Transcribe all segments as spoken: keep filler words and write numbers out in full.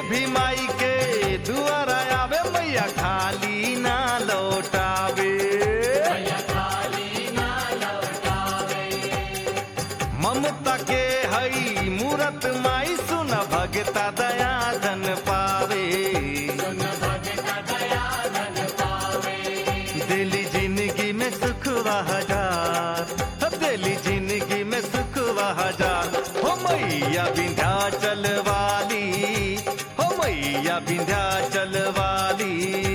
भी माई के दुआरा आवे मैया खाली ना लौटावे। ममता के हई मूरत माई सुन भगता दया धन पावे। दिली जिंदगी में सुख हजार, दिली जिंदगी में सुख हजार। हो मैया विंध्याचल वाली, हो मैया विंध्याचल वाली।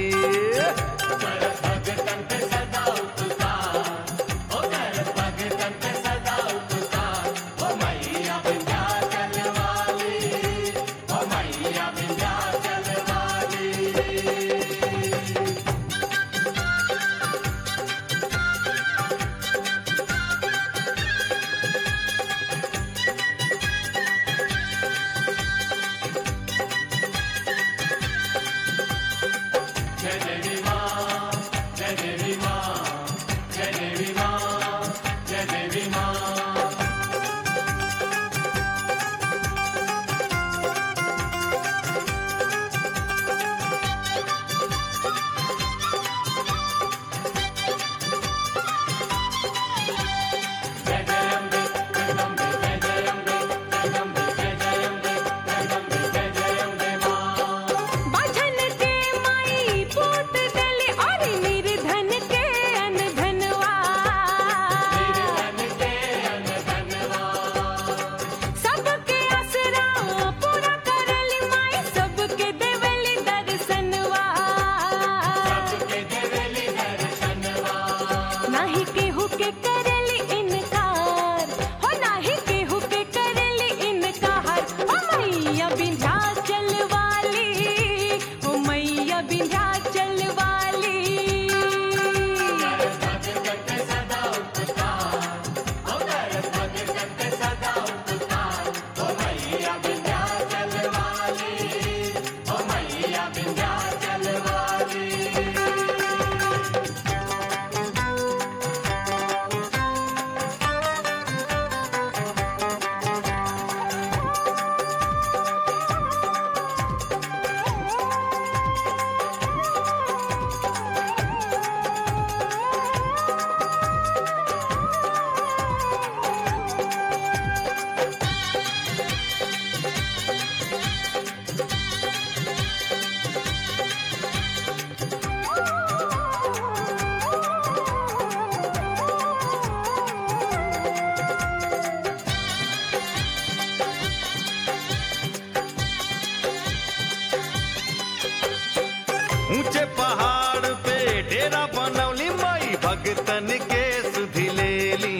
ऊंचे पहाड़ पे डेरा बनौली माई भगतन के सुधि लेली।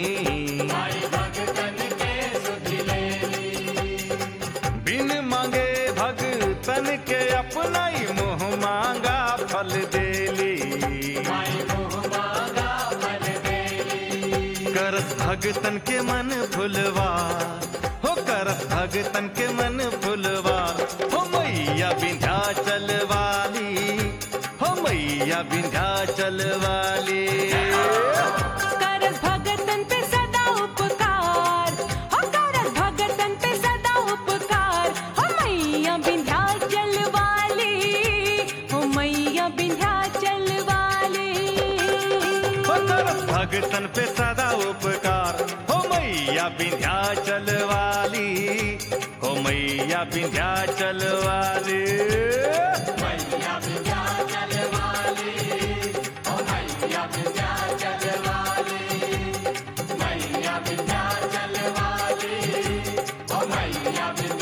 बिन मांगे भगतन के अपनाई मोह मांगा फल देली। करस भगतन के मन फुलवा, हो करस भगतन के मन फुलवा। हो मैया विंध्याचल वाली, हो मैया विंध्याचल वाली। करस भगतन पे सदा उपकार, हो करस भगतन पे सदा उपकार। हो मैया विंध्याचल वाली, हो मैया विंध्याचल वाली। हो करस भगतन पे सदा उपकार, हो मैया विंध्याचल वाली, हो मैया विंध्याचल वाली। मैया विंध्याचल वाली, ओ मैया विंध्याचल वाली, मैया विंध्याचल वाली, ओ मैया विंध्याचल